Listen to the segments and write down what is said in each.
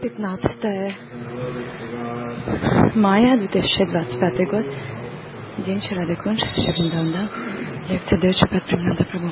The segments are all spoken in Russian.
15 мая 2025 год. День Шрады Кунж, Шривриндаванда. Лекция дает Шрипад Премананда Прабху.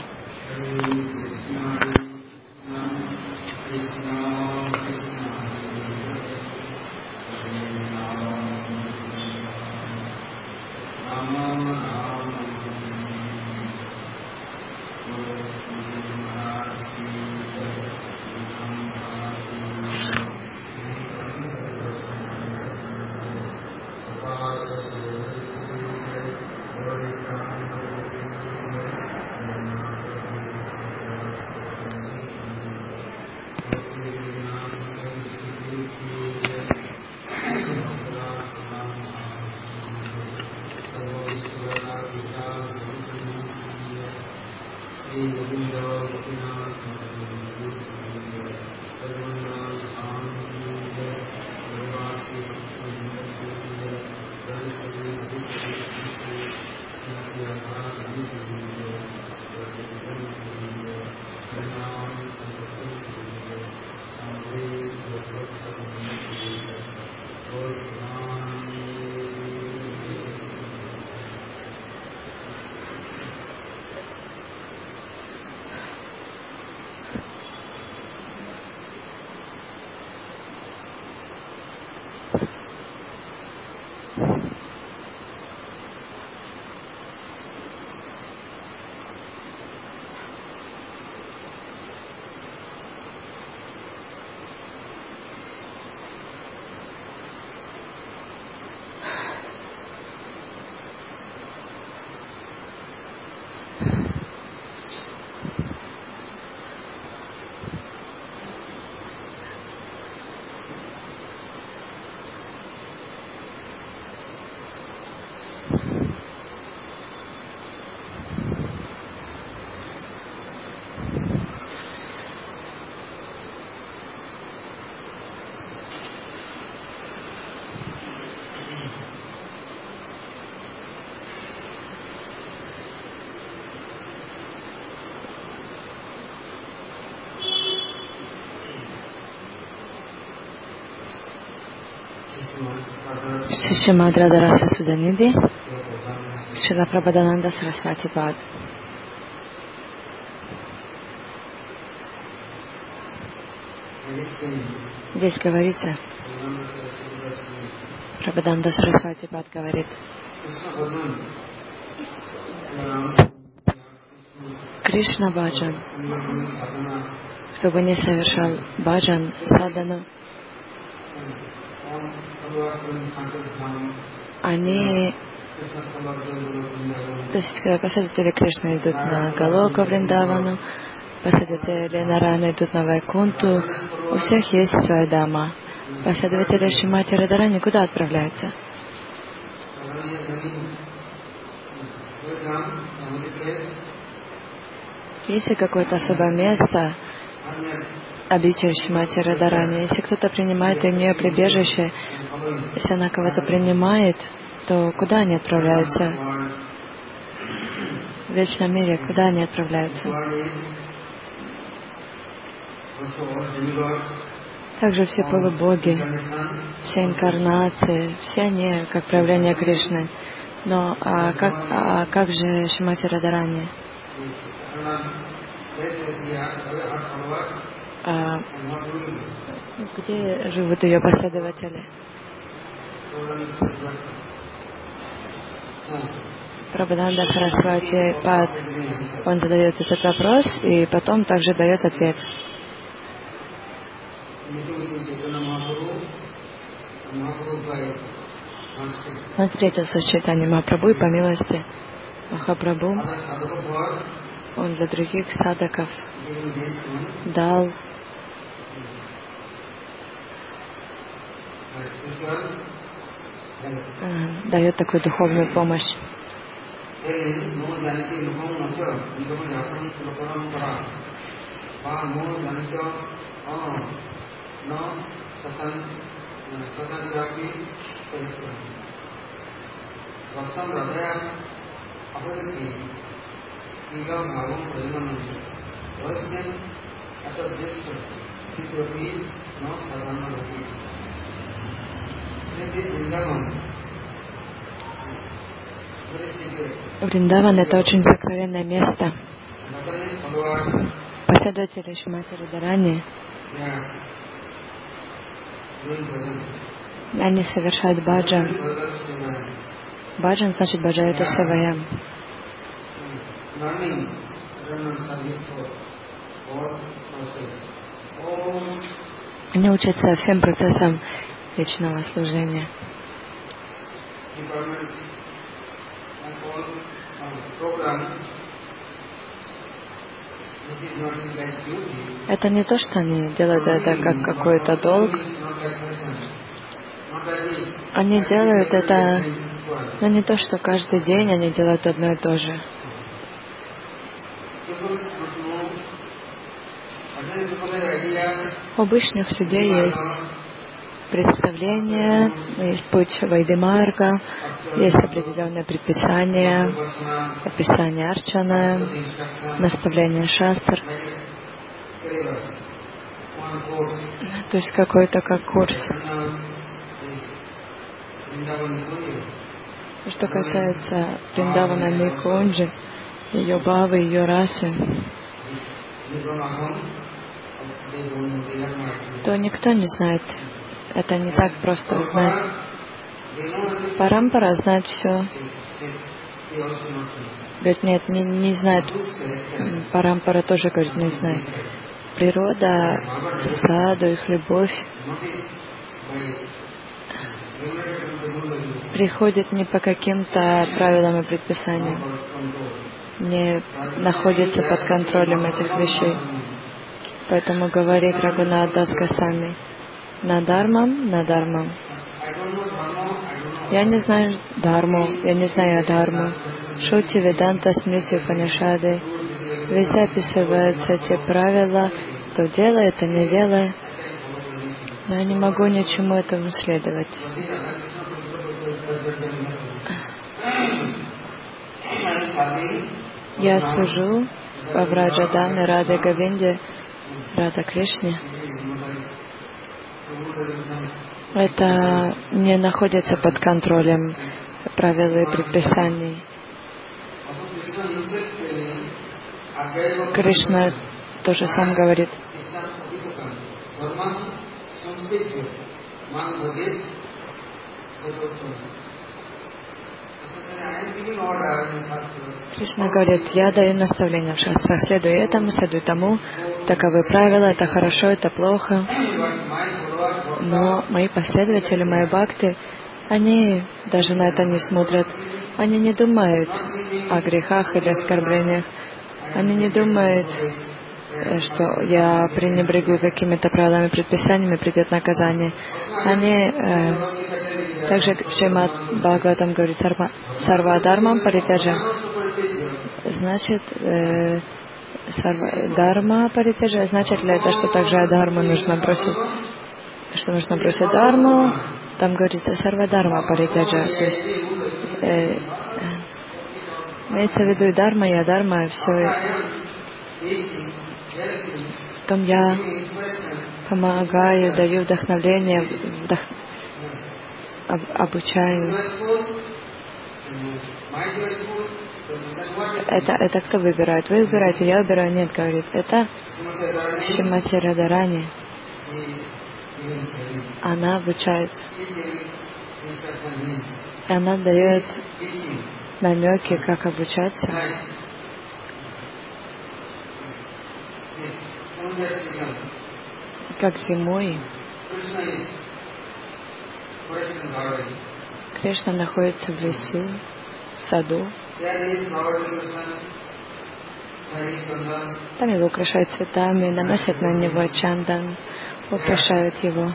Шримад Радхараса Судhanidhi, Шрила Прабхадананда Сарасвати Пад. Здесь говорится, Прабхадананда Сарасвати Пад говорит, Кришна Баджан, кто бы не совершал баджан, садану, они, то есть последователи Кришны идут на Галока Вриндавану, последователи Нараяны идут на Вайкунту, у всех есть своя дама. Последователи Шримати Радхарани куда отправляются? Есть ли какое-то особое место, обитель Шримати Радхарани? Если кто-то принимает у нее прибежище, если она кого-то принимает, то куда они отправляются? В вечном мире куда они отправляются? Также все полубоги, все инкарнации, все они как проявление Кришны. Но как же Шримати Радхарани? Где живут ее последователи? Прабхадананда Сарасвати Пад, он задает этот вопрос и потом также дает ответ. Он встретился с Чайтаньей Махапрабху и по милости Махапрабху он для других садаков дает такую духовную помощь. Вриндаван — это очень сокровенное место. Последователи Шримати Радарани, они совершают баджан. Баджан значит баджайата севаям. Они учатся всем процессам вечного служения. Это не то, что они делают это как какой-то долг. Они делают это, но не то, что каждый день они делают одно и то же. У обычных людей есть представление, есть путь Вайдимарга, есть определенные предписания, описание Арчана, наставление Шастр. То есть какой-то как курс. Что касается Вриндавана Никунджи, ее бавы, ее расы, то никто не знает. Это не так просто узнать. Парампара знает все. Говорит, нет, не знает. Парампара тоже, говорит, не знает. Природа, саду, их любовь приходит не по каким-то правилам и предписаниям, не находится под контролем этих вещей. Поэтому говорит Рагунат Дас Госвами: надармам, надармам. Я не знаю дхарму, я не знаю адхарму. Шути, Веданта, Смрити, Панишады. Везде описываются эти правила, то делай, то не делай. Но я не могу ничему этому следовать. Я служу во Враджадаме, Раде Говинде, Рада Кришне. Это не находится под контролем правил и предписаний. Кришна тоже сам говорит: Кришна говорит: я даю наставления в шастрах, следуй этому, следуй тому, таковы правила, это хорошо, это плохо. Но мои последователи, мои бхакты, они даже на это не смотрят. Они не думают о грехах или оскорблениях. Они не думают, что я пренебрегу какими-то правилами, предписаниями, придет наказание. Они, также Шримад Бхагаватам говорит: сарвадармам паритяджа. Значит, дарма паритяджа. Значит ли это, что также адхарму нужно бросить? Что нужно бросить дхарму? Там говорится сарвадарма паритяджа. То есть имеется в виду и дхарма, и адхарма, все. Потом я помогаю, даю вдохновление, обучаю. Это кто выбирает? Вы выбираете, я выбираю? Нет, говорит. Это Шримати Радарани. Она обучает. Она дает намеки, как обучаться. Как зимой Кришна находится в лесу, в саду. Там его украшают цветами, наносят на него чандан, украшают его.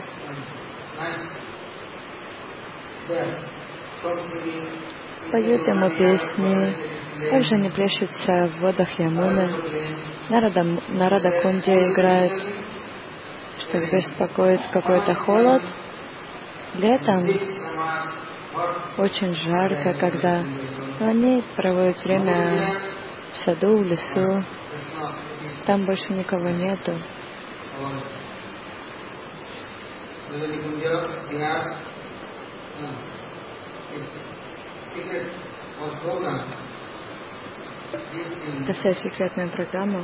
Поют ему песни. Также они плещутся в водах Ямуны. Нарада Кунди играет, чтобы беспокоить какой-то холод. Летом очень жарко, когда они проводят время в саду, в лесу. Там больше никого нету. Это вся секретная программа.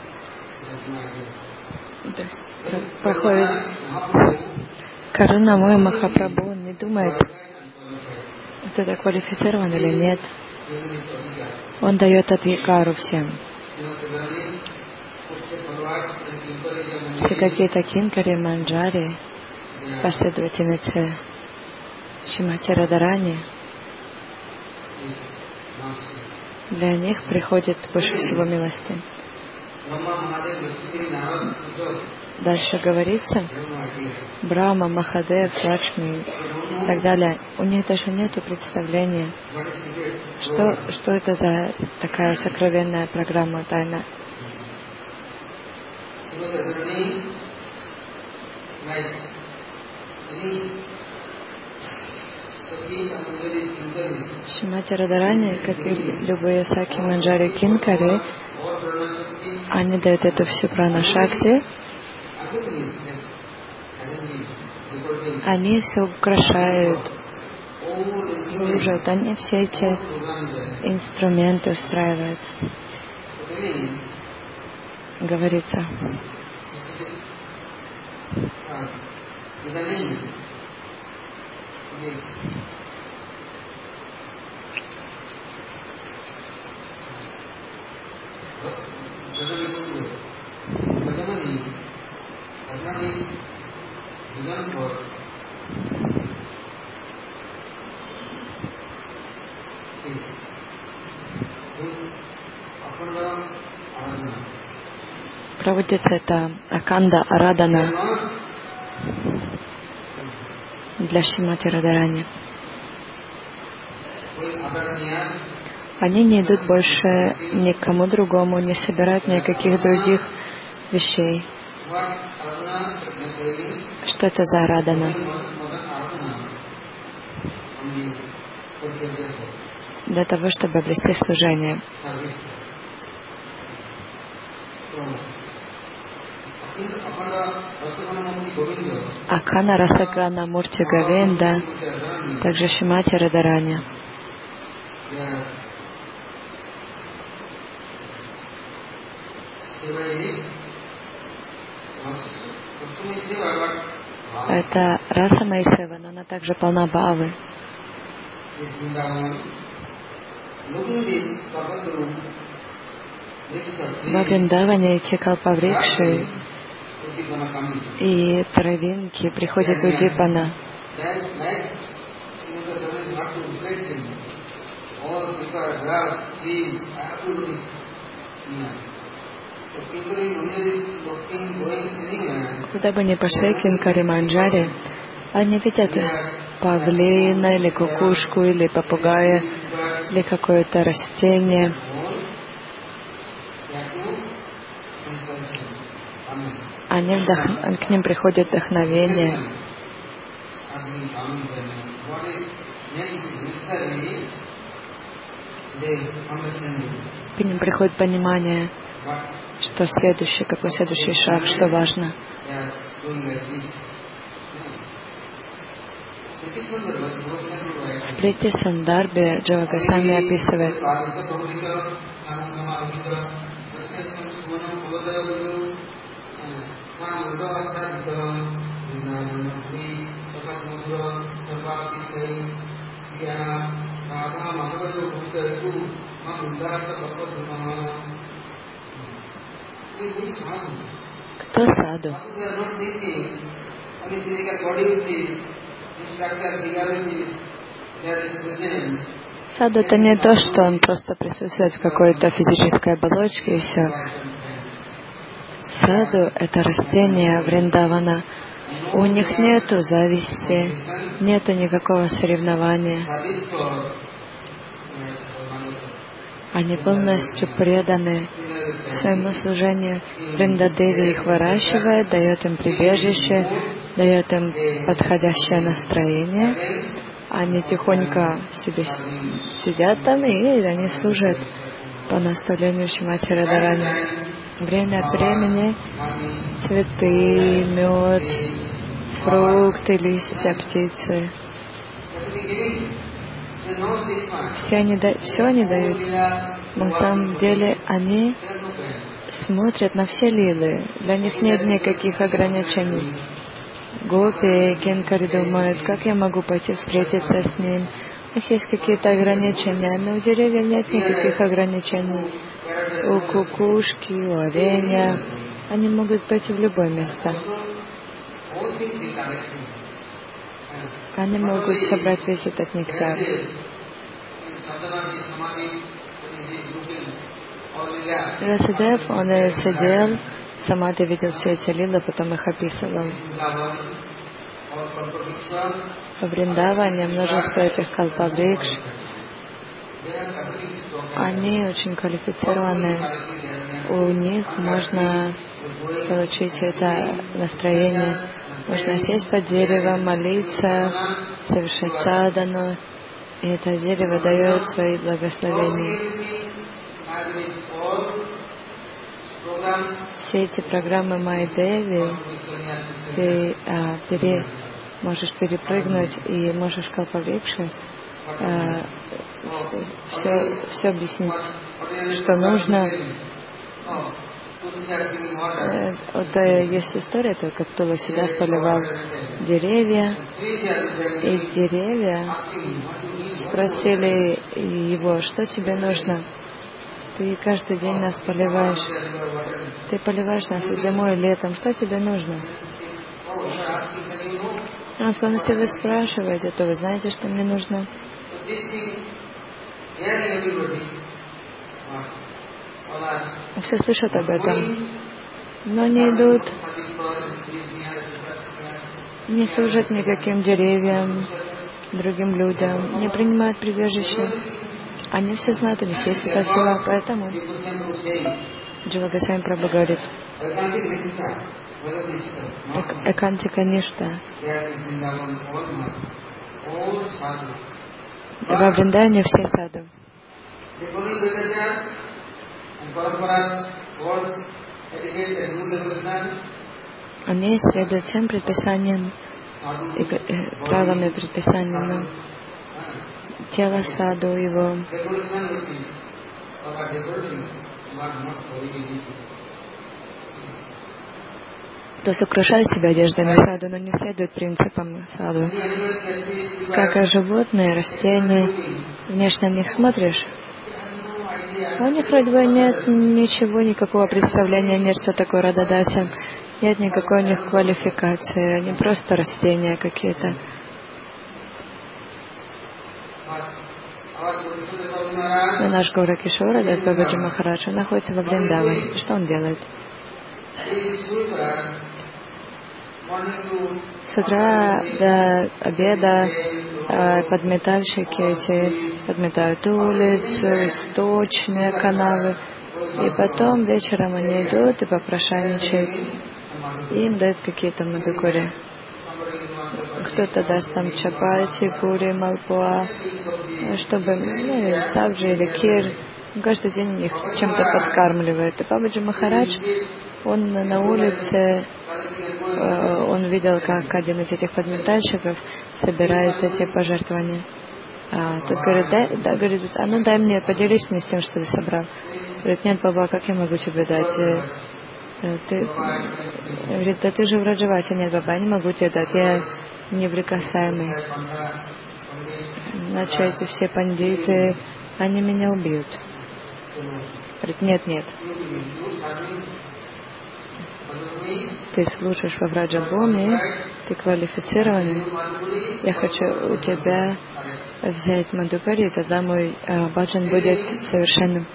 То есть проходит Карунамой Махапрабху, он не думает, кто-то квалифицирован или нет. Он дает адхикару всем. Все какие-то кинкари, манджари, последовательницы Шримати Радарани, для них приходит больше всего милости. Дальше говорится, Брахма, Махадев, Лакшми и так далее. У них даже нет представления, что это за такая сокровенная программа, тайна. Шримати Радарани, как и любые Саки, Манджари, Кинкари, они дают эту всю прана-шакти, они все украшают, служат, они все эти инструменты устраивают. Говорится. Проводится это Аканда Арадана для Шримати Радарани. Они не идут больше ни к кому другому, не собирают никаких других вещей. Что это за Арадана? Для того, чтобы обрести служение. Акана Расагана Мурти Говинда, также Шримати Радарани. Это раса Майсева, но она также полна бхавы. Во Вриндаване эти калпаврикши и травинки приходят Удипана. Куда бы ни пошли кинкари манджари, они видят павлина или кукушку, или попугая, или какое-то растение. К ним приходит вдохновение. К ним приходит понимание, что следующий, какой следующий шаг, что важно. В Прити Сандарбе Джива Госвами описывает, кто саду? Саду — это не то, что он просто присутствует в какой-то физической оболочке и все. Саду — это растение Вриндавана. У них нету зависти, нету никакого соревнования. Они полностью преданы своему служению. Вриндадеви их выращивает, дает им прибежище, дает им подходящее настроение. Они тихонько себе сидят там, и они служат по наставлению Шримати Радарани. Время от времени цветы, мед, фрукты, листья, птицы. Все они дают, но на самом деле они смотрят на все лилы. Для них нет никаких ограничений. Гопи и Кинкари думают, как я могу пойти встретиться с ним. У них есть какие-то ограничения, но у деревьев нет никаких ограничений. У кукушки, у оленя. Они могут пойти в любое место. Они могут собрать весь этот нектар. Расадев, он сидел, Самадхи видел все эти лилы, потом их описывал. В Вриндаване множество этих калпаврикш. Они очень квалифицированы. У них можно получить это настроение. Можно сесть под деревом, молиться, совершать садану, и это дерево дает свои благословения. Все эти программы Майя-Деви ты можешь перепрыгнуть и можешь калпаврикши все объяснить, что нужно. Вот есть история, только Туласидас поливал деревья, и деревья спросили его, что тебе нужно? Ты каждый день нас поливаешь. Ты поливаешь нас и зимой, и летом. Что тебе нужно? Он сказал, если вы спрашиваете, то вы знаете, что мне нужно. Все слышат об этом, но не идут, не служат никаким деревьям, другим людям, не принимают прибежище. Они все знают, у них есть эта сила, поэтому Джива Госвами Прабху говорит, Экантика Ништа. Во Вриндаване все саду. Они следуют всем предписаниям и правилам и предписаниям. Тело саду его. То есть украшают себя одеждами саду, но не следуют принципам саду. Как и животные, растения, внешне на них смотришь, у них вроде бы нет ничего, никакого представления, нет, что такое Рададаса, нет никакой у них квалификации, они просто растения какие-то. Но наш Гаура Кишора, Дас Бабаджи Махарадж, находится во Вриндаване. Что он делает? С утра до обеда подметальщики эти подметают улицу, источные канавы. И потом вечером они идут и попрошайничают. Им дают какие-то мадхукури. Кто-то даст там чапати, пури, малпуа, чтобы, сабджи или кир. Каждый день их чем-то подкармливает. И Бабаджи Махарадж, он на улице, он видел, как один из этих подметальщиков собирает эти пожертвования. Тот говорит, говорит, ну дай мне, поделись мне с тем, что ты собрал. Говорит, нет, Баба, как я могу тебе дать? Говорит, да ты же в Раджавасе. Нет, Баба, я не могу тебе дать, я неприкасаемый. Иначе эти все пандиты, они меня убьют. Говорит, нет. Ты служишь во Враджабхуми, ты квалифицированный. Я хочу у тебя взять мадхукари, тогда мой баджан будет совершенным.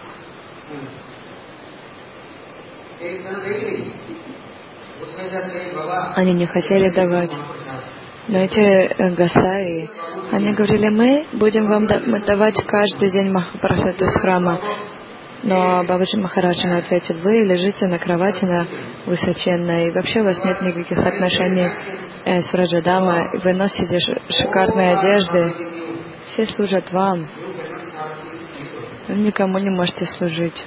Они не хотели давать. Но эти гасаи, они говорили, мы будем вам давать каждый день махапрасад из храма. Но Бабаджи Махарадж ответил, вы лежите на кровати высоченной, и вообще у вас нет никаких отношений с Враджадама, вы носите шикарные одежды, все служат вам, вы никому не можете служить.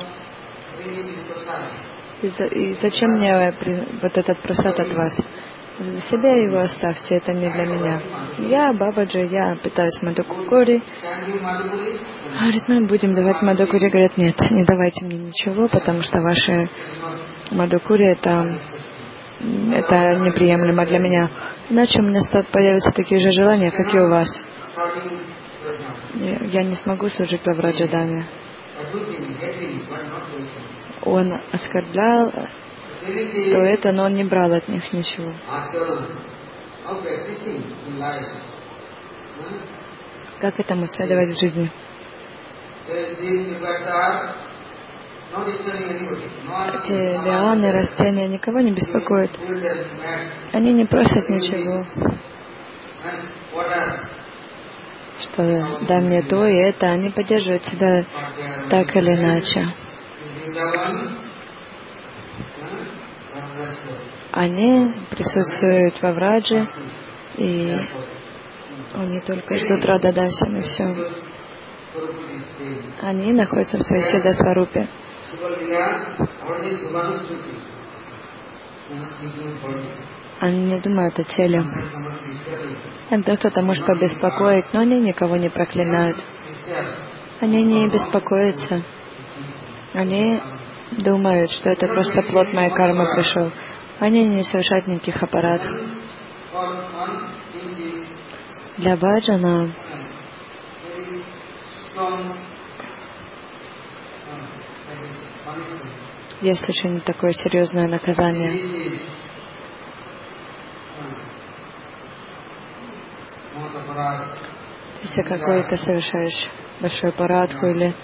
И зачем мне вот этот прасад от вас? Для себя его оставьте, это не для меня. Я, Бабаджи, я питаюсь Мадхукури. Говорит, мы будем давать Мадхукури. Говорят, нет, не давайте мне ничего, потому что ваши Мадхукури это неприемлемо для меня. Иначе у меня появятся такие же желания, как и у вас. Я не смогу служить во Враджадаме. Он оскорблял то это, но он не брал от них ничего. Как этому следовать в жизни? Эти лианы, растения никого не беспокоят. Они не просят ничего. Что дай мне то и это. Они поддерживают себя так или иначе. Они присутствуют во Врадже, и они только ждут Рададасин, и все. Они находятся в своей Сиддха-сварупе. Они не думают о теле. Иногда кто-то может побеспокоить, но они никого не проклинают. Они не беспокоятся. Они думают, что это просто плод моей кармы пришел. Они не совершают никаких аппаратов. Для баджана есть очень такое серьезное наказание. Если какой-то совершаешь большой аппаратку или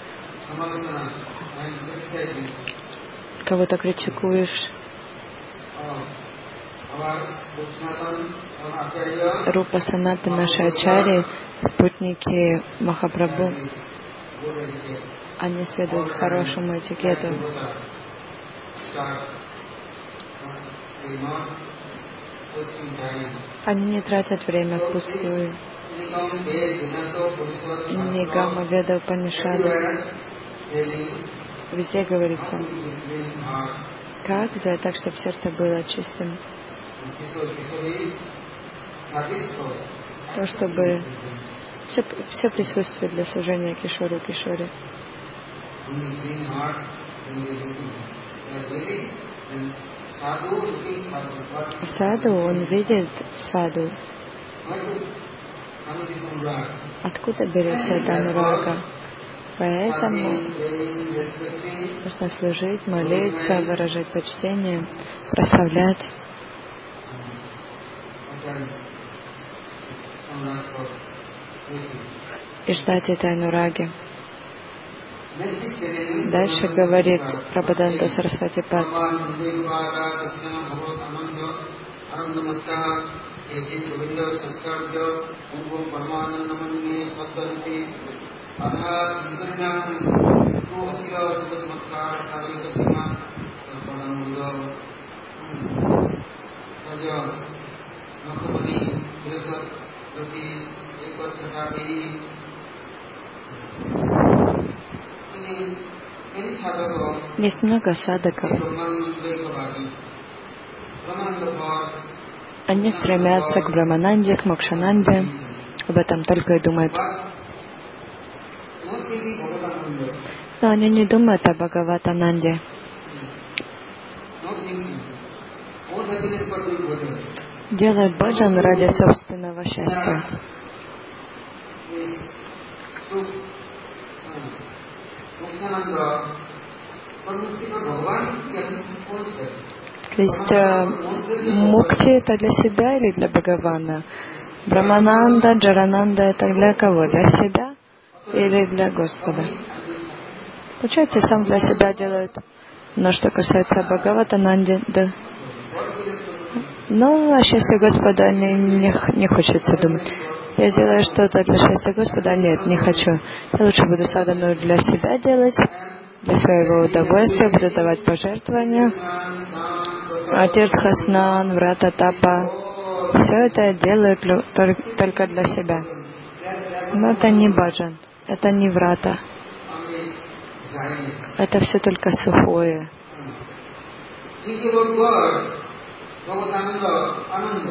кого-то критикуешь, Рупа Санаты, наши ачарьи, спутники Махапрабху, они следуют хорошему этикету. Они не тратят время впустую. Нигама Веда Упанишада. Везде говорится, как сделать так, чтобы сердце было чистым. То, чтобы все присутствует для служения Кишору Кишоре. Саду, он видит саду. Откуда берется эта анурага? Поэтому нужно служить, молиться, выражать почтение, прославлять. И ждать этой анураги. Дальше говорит Прабхаданта Сарасвати Пад. Есть много садаков. Они стремятся к Брамананде, к Мокшананде. Об этом только и думают. Но они не думают о Бхагаватананде. Делают баджан ради собственного счастья. То есть мукти это для себя или для Бхагавана? Брамананда, Джарананда это для кого? Для себя или для Господа? Получается, сам для себя делает. Но что касается Бхагаватананды, да. Но о счастье Господа не хочется думать. Я сделаю что-то для счастья Господа? Нет, не хочу. Я лучше буду садану для себя делать, для своего удовольствия, буду давать пожертвования. Атиртхаснан, врата тапа. Все это я делаю только для себя. Но это не баджан, это не врата. Это все только сухое.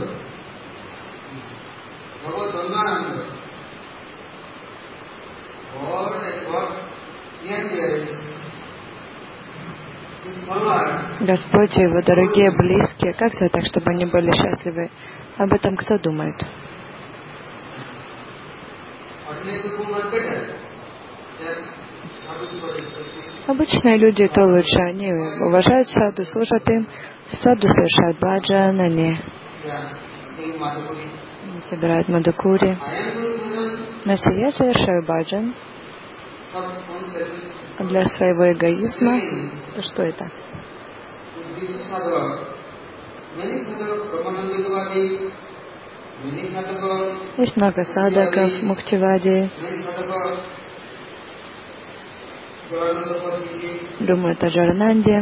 Господь и Его дорогие близкие, как сделать так, чтобы они были счастливы? Об этом кто думает? Обычные люди то лучше, они уважают саду, служат им, саду совершают баджан, они собирают мадхукури. Но если я совершаю баджан для своего эгоизма, то что это? Есть много садаков, муктивади. Думаю, это Джарананде.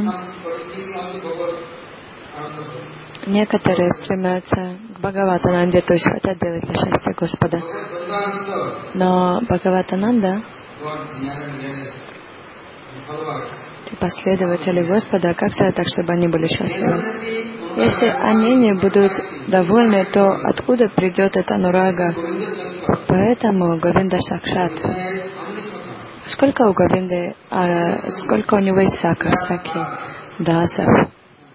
Некоторые стремятся к Бхагаватананде, то есть хотят делать для счастья Господа. Но Бхагаватананда, последователи Господа, как сделать так, чтобы они были счастливы? Если они не будут довольны, то откуда придет эта анурага? Поэтому Говинда Сакшат. Сколько у Говинды, сколько у него есть саки, дасов?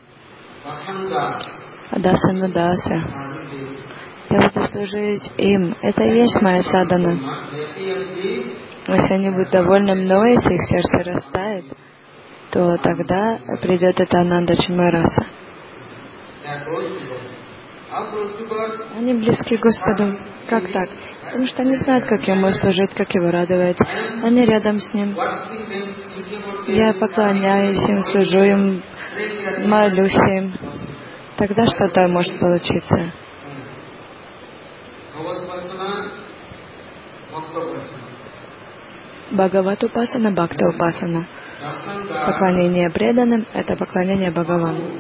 Дасана даса. Я буду служить им. Это и есть моя садхана. Если они будут довольны мной, если их сердце растает, то тогда придет эта Ананда Чанмараса. Они близки к Господу. Как так? Потому что они знают, как Ему служить, как Его радовать. Они рядом с Ним. Я поклоняюсь им, служу им, молюсь им. Тогда что-то может получиться. Бхагават-упасана, Бхакта-упасана. Поклонение преданным — это поклонение Бхагавану.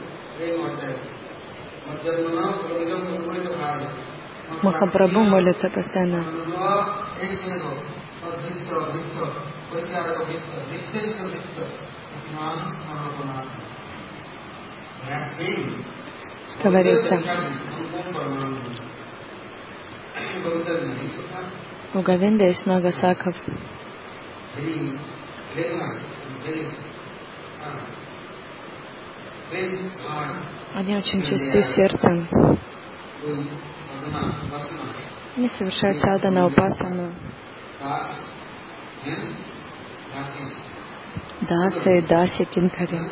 Махапрабху молится постоянно. Говорится, у Говинды есть много саков. Они очень чисты сердцем. Они совершают садхана, упасану. Дасы, даси, кинкари.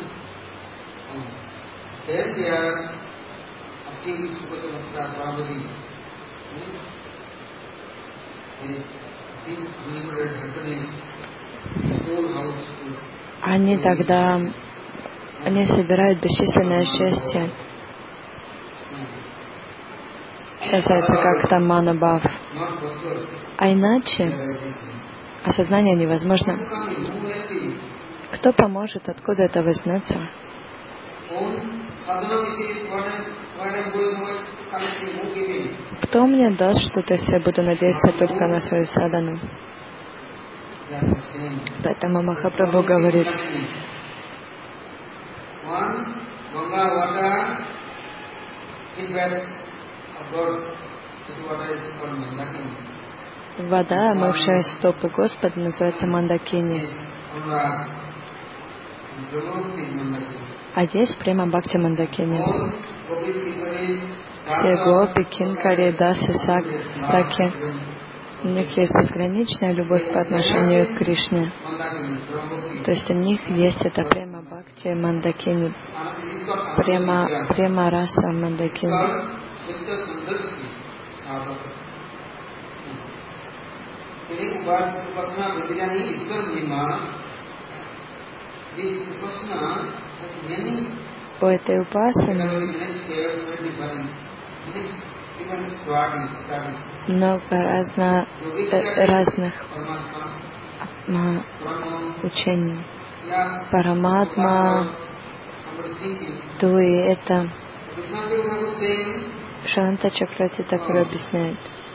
Они тогда собирают бесчисленное счастье. Касается как там манабхав. А иначе осознание невозможно. Кто поможет, откуда это возьмется? Кто мне даст что-то, если я буду надеяться только на свою садхану? Поэтому Махапрабху говорит, вода, омывшая стопы Господа, называется Мандакини. А есть прямо Бхакти Мандакини. Все гопи, кинкари, дасы, саки. У них есть безграничная любовь по отношению к Кришне. То есть у них есть это прямо Бхакти Мандакини. Прямо раса Мандакини. У этой упасаны много разных учений. Параматма, Туи, это Шанта Чакрати Такур объясняет.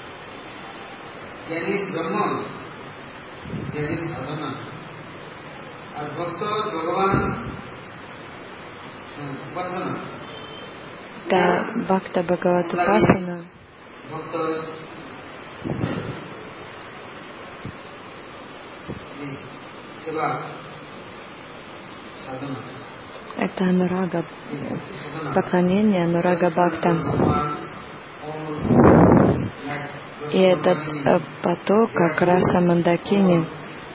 Да, Бхакта Бхагават Упасана. Это анурага, поклонение анурага бхакта. И этот поток, как раса Мандакини,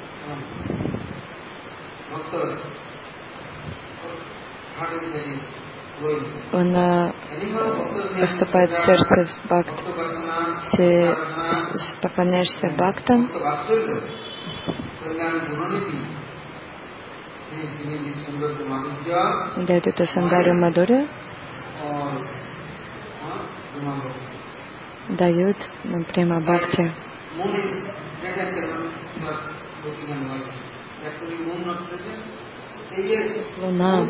он поступает в сердце бхакт. Если поклоняешься бхактам, дает эту сандарю мадурю, дают према бхакти. Луна,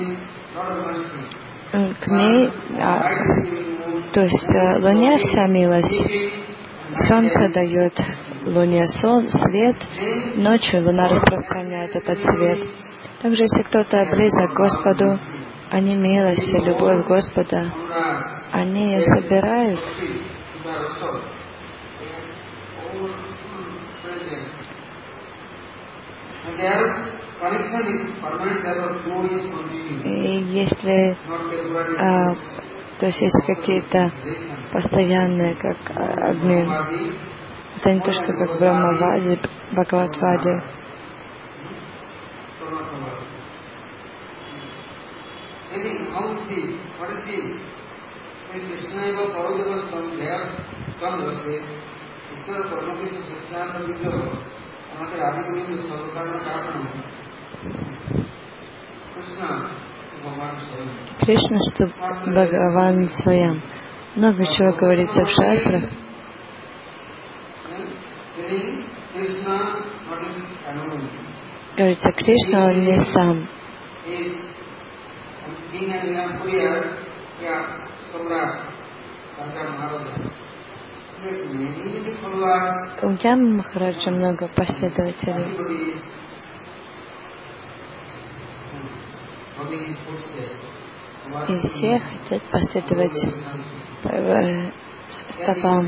к ней, то есть Луне вся милость. Солнце дает Луне свет, ночью Луна распространяет этот свет. Также, если кто-то близок к Господу, они милость и любовь Господа, они ее собирают. И если то есть есть какие-то постоянные, как обмен, это не то, что как Брахмавади, Бхагаватвади. Кришна, что Бхагаван Своям. Много чего говорится в шастрах. Говорится, Кришна, он не сам. У Ямы Махараджа много последователей. И все хотят последовать стопам.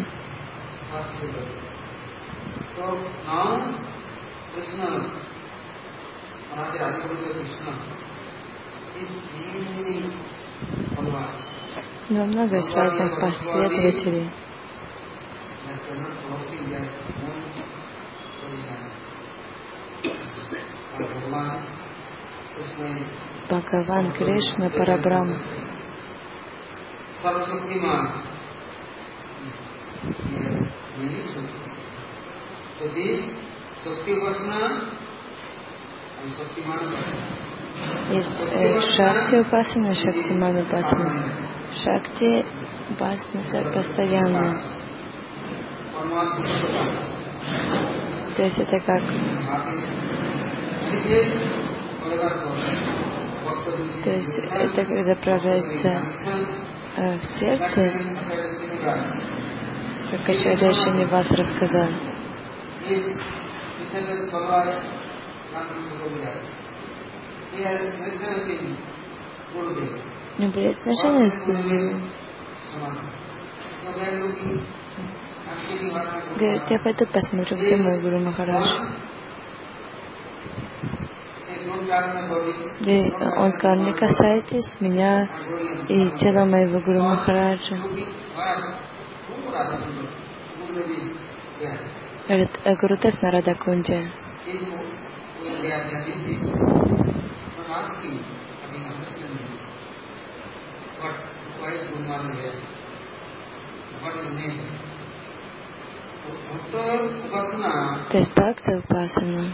Но много из разных последователей. Бхагаван Кришна Парабрахма. Есть Шакти Упасана, Шактиман Упасана. Шакти Упасана — это постоянно. То есть это как то есть это когда проявляется в сердце, как Ачарья Шринивас рассказал. Не при отношении с Гуру. Говорит, я пойду посмотрю, где мой Гуру Махарадж. И он сказал, не касайтесь меня и тела моего Гуру Махараджа. Говорит, Гурудев на Радакунде. То есть Бхакти Упасана.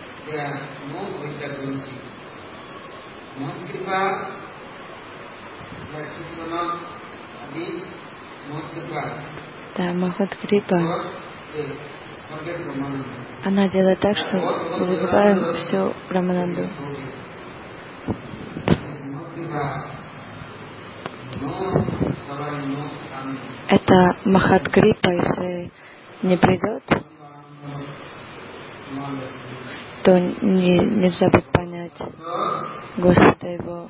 Да, Махат Крипа. Она делает так, что мы забываем всю Рамананду. Это Махат Крипа, если не придет, то нельзя будет понять Господа Его.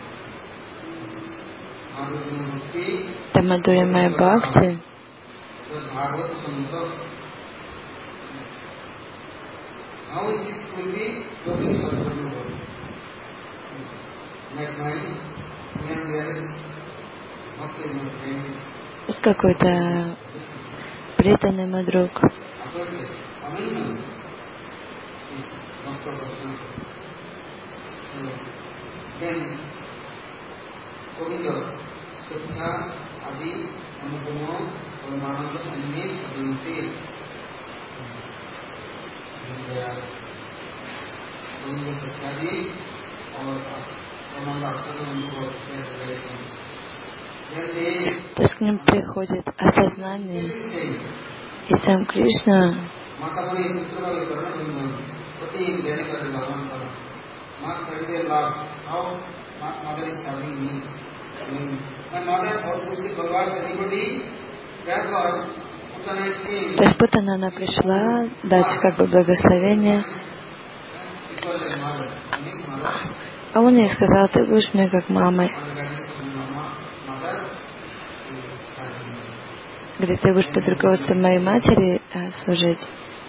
Тамадурия Майя Бхакти, Есть какой-то преданный мой друг. То есть к ним приходит осознание, и сам Кришна то есть Путана, она пришла дать как бы благословение, а он ей сказал: ты будешь мне как мамой. Говорит, ты будешь под руководством моей матери служить.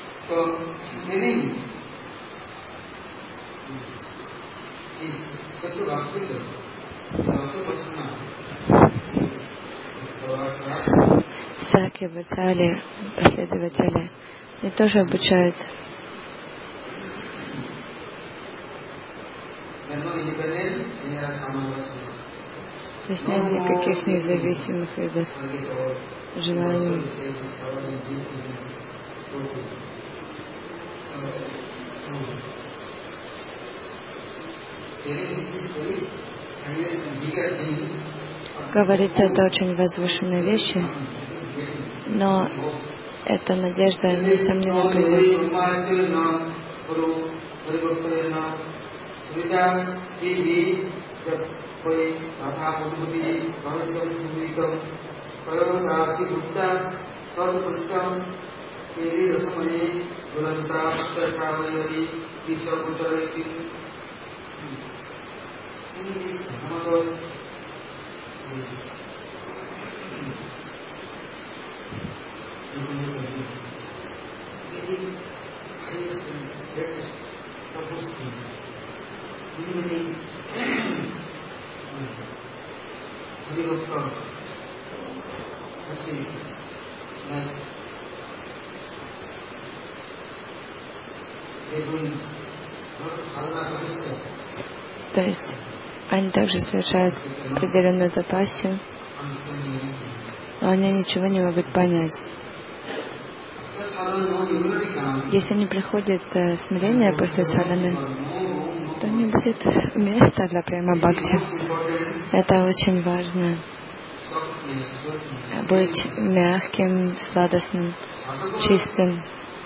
Всякие бацали, последователи, они тоже обучают. То есть нет никаких независимых видов желаний. Говорится, это очень возвышенные вещи, но эта надежда, несомненно, придет. То есть они также совершают определенную тапасию, но они ничего не могут понять. Если не приходит смирение после садханы, то не будет места для према бхакти. Это очень важно. Быть мягким, сладостным, чистым.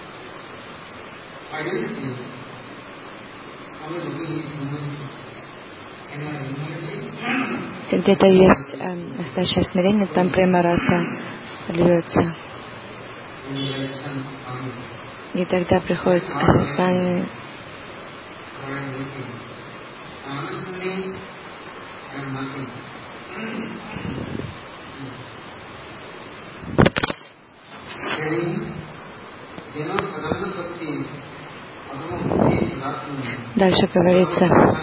Если где-то есть настоящее смирение, там према раса льется. И тогда приходит осознание. Дальше говорится.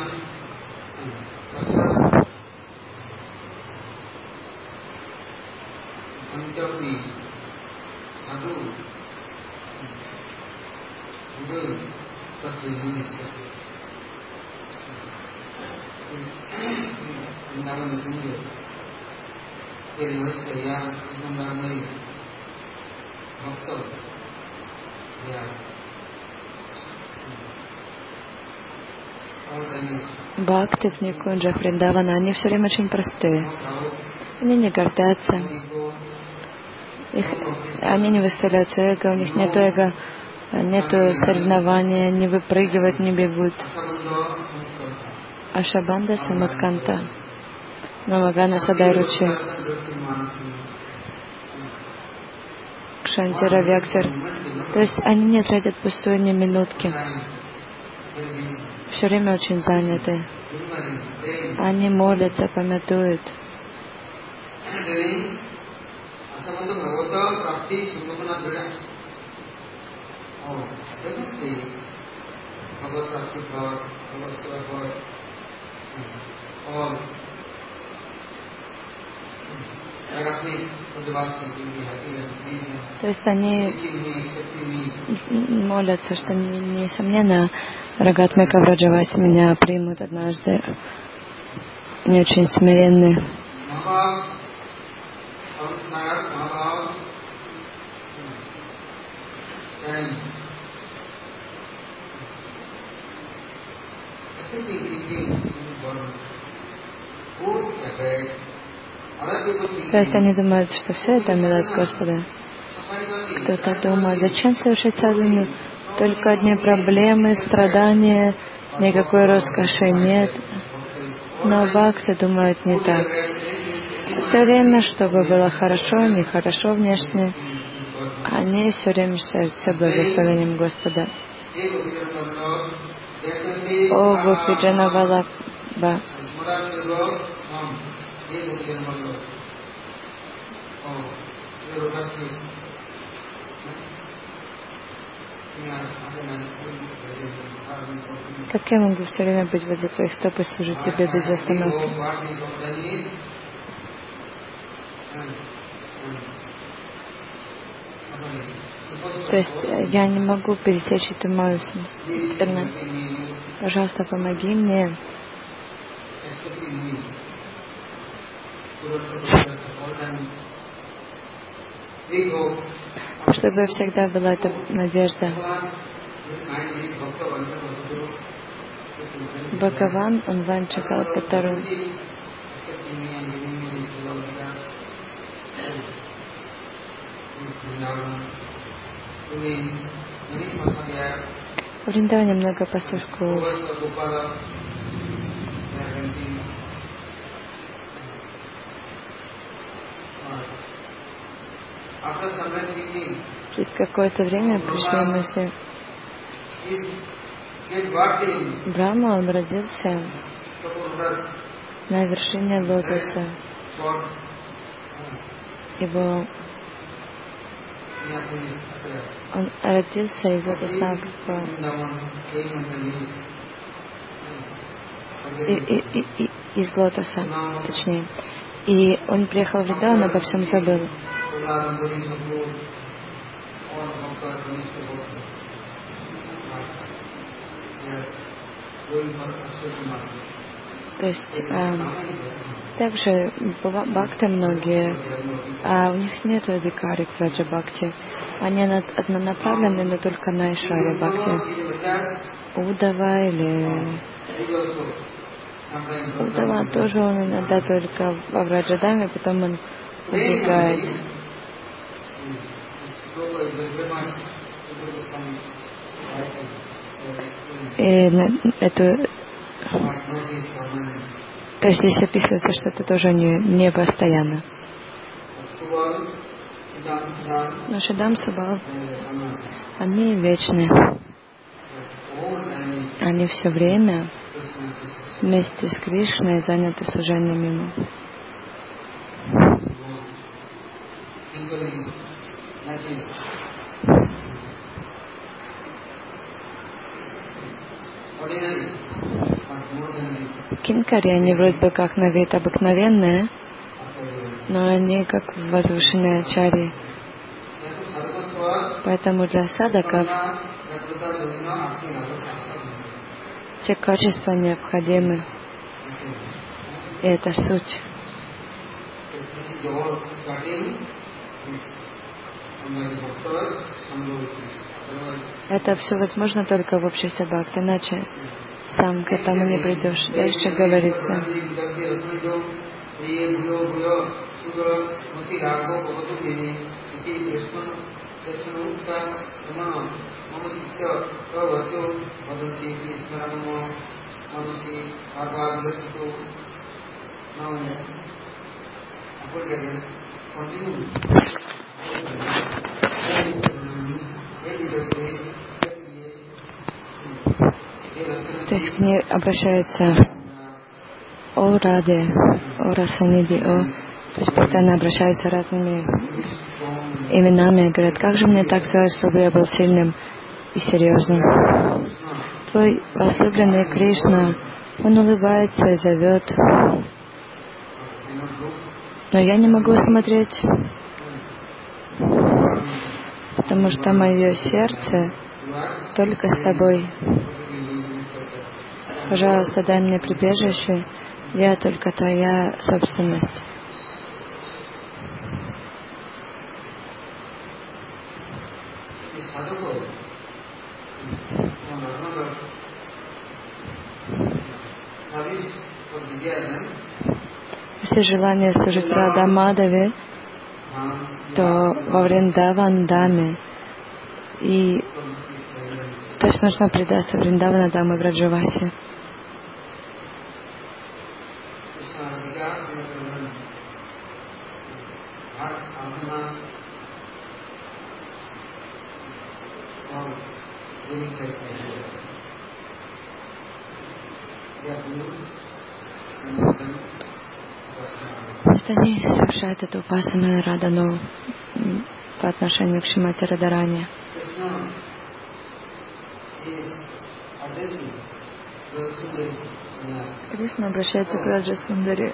Бхакты в Никунджах, Вриндавана, они все время очень простые. Они не гордятся. Они не выставляют эго, у них нет эго, нету соревнования, не выпрыгивают, не бегут. Ашабанда Самадканта, Намагана Садаручи, Кшантира Вяктир. То есть они не тратят пустую ни минутки. Все время очень заняты. Они молятся, памятуют. То есть они молятся, что несомненно Рагатмика Враджаваси меня примут однажды. Они очень смиренны. То есть они думают, что все это милость Господа. Кто-то думает, зачем совершить садхану? Только одни проблемы, страдания, никакой роскоши нет. Но бхакти думают не так. Все время, чтобы было хорошо, нехорошо внешне, они все время считают все благословением Господа. О Гопиджана Валабха. Как я могу все время быть возле твоих стоп и служить тебе без остановки? То есть я не могу пересечь эту мою сторону. Пожалуйста, помоги мне. Чтобы всегда была эта надежда. Бхагаван, он Ванча Калпатару. В Вриндаване много пастушков. Через какое-то время пришли мысли. Брахма, он родился на вершине лотоса. Он родился из лотоса, из лотоса, точнее. И он приехал в Вриндаван, обо всем забыл. То есть также бхакты многие, у них нет адикари Враджа Бхакти. Они однонаправлены только на Ишварья Бхакти. Удава или... Удава тоже он иногда только во Враджадаме, потом он убегает. И эту... То есть здесь описывается, что это тоже не постоянно. Но Шидам Сабал, они вечны. Они все время вместе с Кришной заняты служением Ему. Кинкари, они вроде бы как на вид обыкновенные, но они как возвышенные ачарьи. Поэтому для садаков те качества необходимы. И это суть. Это все возможно только в обществе бхакти, иначе сам к этому не придешь. Дальше говорится. То есть к ней обращается о Раде, о Расаниди, о... То есть постоянно обращаются разными именами, говорят, как же мне так сделать, чтобы я был сильным и серьезным. Твой возлюбленный Кришна, он улыбается и зовет. Но я не могу смотреть, потому что мое сердце только с тобой. Пожалуйста, дай мне прибежище, я только твоя собственность. Если желание служить Рада Мадаве, то во Вриндаван Даме и точно нужно предаться Вриндавана Дамы в Раджавасе. Пусть они совершают эту упасану и радану по отношению к Шримати Радарани. Кришна обращается к Раджа Сундари.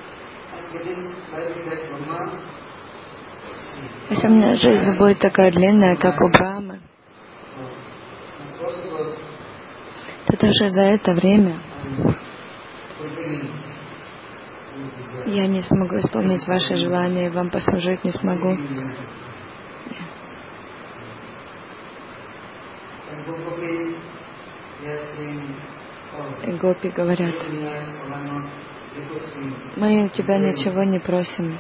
Если у меня жизнь будет такая длинная, как у Брамы, то даже за это время я не смогу исполнить ваши желания, и вам послужить не смогу. И гопи говорят, мы у тебя ничего не просим.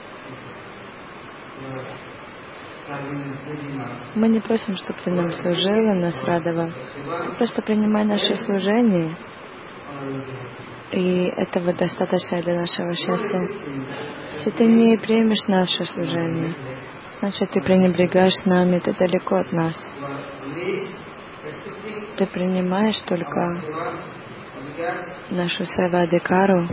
Мы не просим, чтобы ты нам служила, нас радовал. Ты просто принимай наше служение, и этого достаточно для нашего счастья. Если ты не примешь наше служение, значит, ты пренебрегаешь нами, ты далеко от нас. Ты принимаешь только нашу севадикару.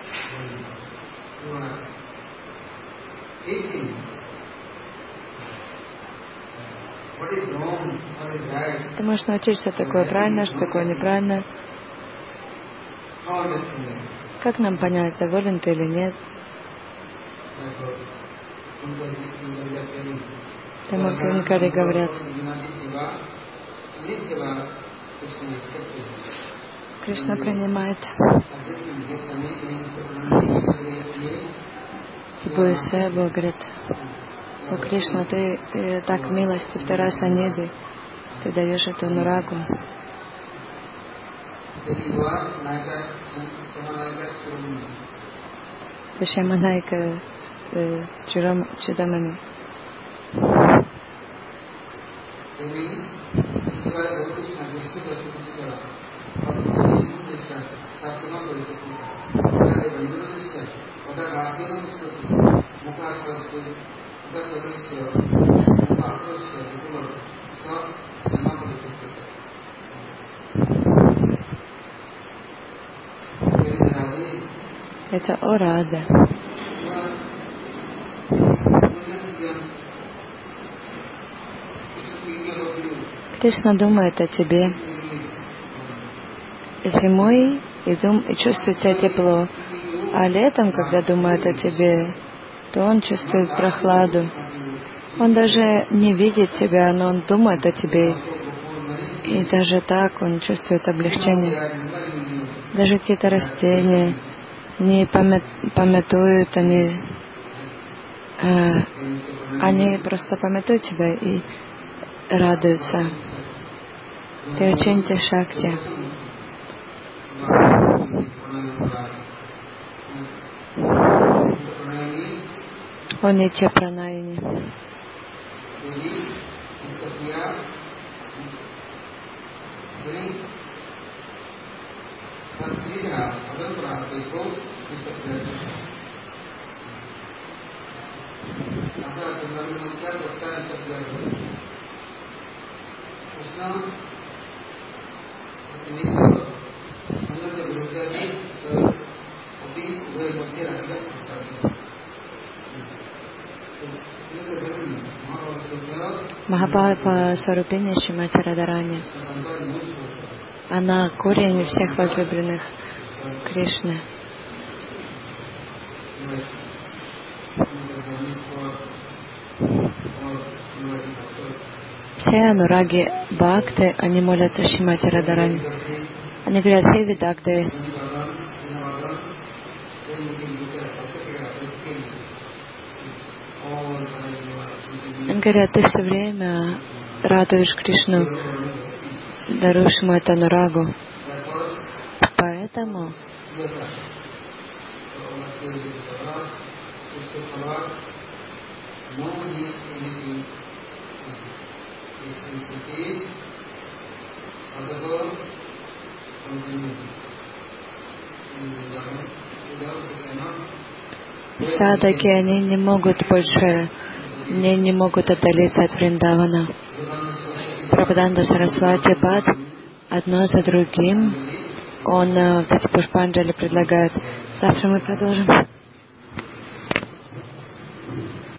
Ты можешь научить, что такое правильно, что такое неправильно. Как нам понять, доволен ты или нет? Тамакарикари говорят, Кришна принимает любую севу, говорит, о Кришна, ты так милостив, ты раса неби, ты даешь эту нурагу. Ты Шяманайка Чудамани. Это о Рада. Кришна думает о тебе. Зимой и чувствует себя тепло, а летом, когда думает о тебе, то он чувствует прохладу. Он даже не видит тебя, но он думает о тебе. И даже так он чувствует облегчение. Даже какие-то растения не памятуют, они просто памятуют тебя и радуются. Ты ученти Шакти. О Нитья Пранайни. Махапрабху Сварупини Шримати Радарани. Она корень всех возлюбленных Кришны. Все анураги бхакты, они молятся Шримати Радарани. Они говорят: «Хей Видагды». Они говорят: «Ты все время радуешь Кришну, даруешь ему эту анурагу». Поэтому садаки, они не могут больше, не могут отдалиться от Вриндавана. Прабхупада Сарасвати Пад одно за другим, он вот эти пушпанджали предлагает. Завтра мы продолжим.